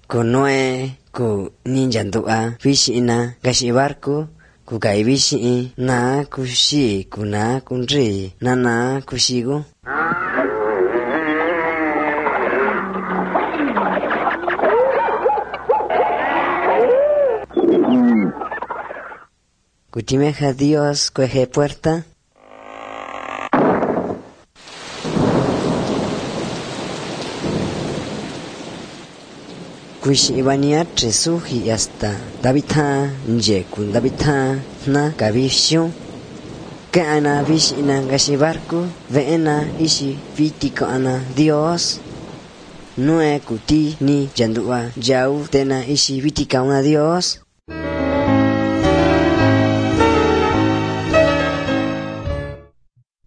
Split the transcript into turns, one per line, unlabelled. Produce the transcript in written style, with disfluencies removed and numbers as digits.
ku Noé ku ninjantua vixina gaxi barco ku kai vixi na ku xi ku na ku nri na ku xigo Kutimeja Dios cueje puerta. Kuishi ibania tresuji hasta Davidha nje kun Davidha na kabishu. Que ana vishina gashi barco veena ishi vitiko ana Dios. Nue kuti ni jandua jau tena ishi vitika una Dios.